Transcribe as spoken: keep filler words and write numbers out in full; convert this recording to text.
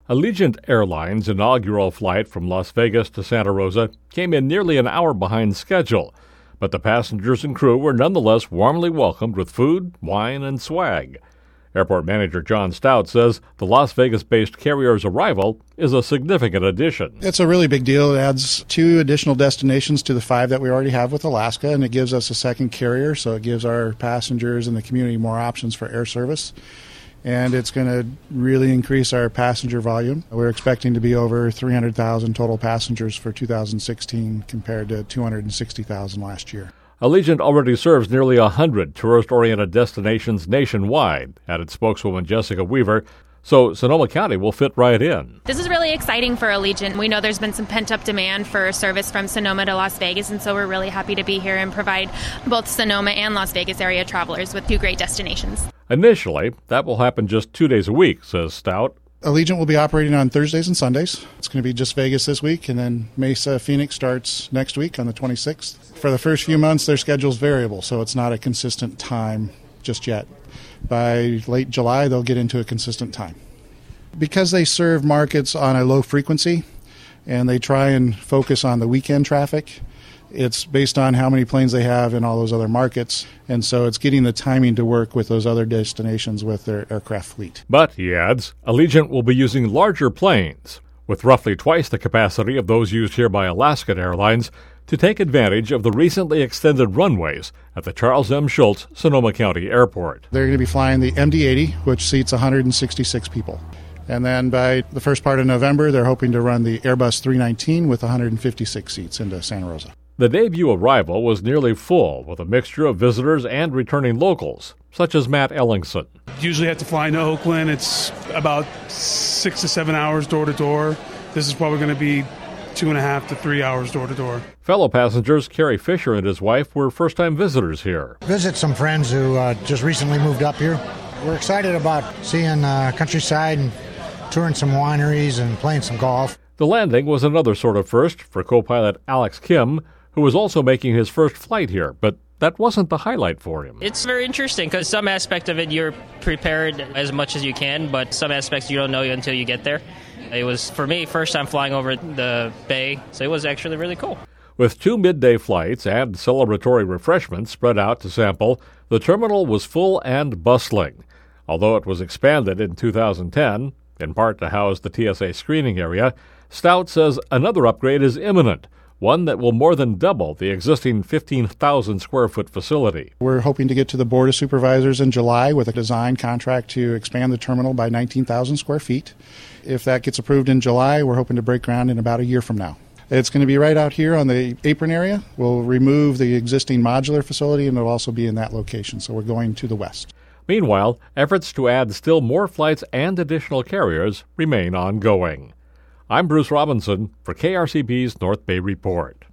Allegiant Airlines' inaugural flight from Las Vegas to Santa Rosa came in nearly an hour behind schedule, but the passengers and crew were nonetheless warmly welcomed with food, wine, and swag. Airport manager John Stout says the Las Vegas-based carrier's arrival is a significant addition. It's a really big deal. It adds two additional destinations to the five that we already have with Alaska, and it gives us a second carrier, so it gives our passengers and the community more options for air service. And it's going to really increase our passenger volume. We're expecting to be over three hundred thousand total passengers for two thousand sixteen compared to two hundred sixty thousand last year. Allegiant already serves nearly one hundred tourist-oriented destinations nationwide, added spokeswoman Jessica Weaver, so Sonoma County will fit right in. This is really exciting for Allegiant. We know there's been some pent-up demand for service from Sonoma to Las Vegas, and so we're really happy to be here and provide both Sonoma and Las Vegas area travelers with two great destinations. Initially, that will happen just two days a week, says Stout. Allegiant will be operating on Thursdays and Sundays. It's going to be just Vegas this week, and then Mesa Phoenix starts next week on the twenty-sixth. For the first few months, their schedule's variable, so it's not a consistent time just yet. By late July, they'll get into a consistent time. Because they serve markets on a low frequency, and they try and focus on the weekend traffic, it's based on how many planes they have in all those other markets, and so it's getting the timing to work with those other destinations with their aircraft fleet. But, he adds, Allegiant will be using larger planes, with roughly twice the capacity of those used here by Alaskan Airlines, to take advantage of the recently extended runways at the Charles M. Schulz Sonoma County Airport. They're going to be flying the M D eighty, which seats one hundred sixty-six people. And then by the first part of November, they're hoping to run the Airbus three nineteen with one hundred fifty-six seats into Santa Rosa. The debut arrival was nearly full, with a mixture of visitors and returning locals, such as Matt Ellingson. Usually have to fly into Oakland. It's about six to seven hours door to door. This is probably going to be two and a half to three hours door to door. Fellow passengers Kerry Fisher and his wife were first-time visitors here. Visit some friends who uh, just recently moved up here. We're excited about seeing uh, countryside and touring some wineries and playing some golf. The landing was another sort of first for co-pilot Alex Kim, who was also making his first flight here, but that wasn't the highlight for him. It's very interesting because some aspect of it you're prepared as much as you can, but some aspects you don't know until you get there. It was, for me, first time flying over the bay, so it was actually really cool. With two midday flights and celebratory refreshments spread out to sample, the terminal was full and bustling. Although it was expanded in two thousand ten, in part to house the T S A screening area, Stout says another upgrade is imminent, one that will more than double the existing fifteen thousand square foot facility. We're hoping to get to the Board of Supervisors in July with a design contract to expand the terminal by nineteen thousand square feet. If that gets approved in July, we're hoping to break ground in about a year from now. It's going to be right out here on the apron area. We'll remove the existing modular facility, and it'll also be in that location, so we're going to the west. Meanwhile, efforts to add still more flights and additional carriers remain ongoing. I'm Bruce Robinson for K R C B's North Bay Report.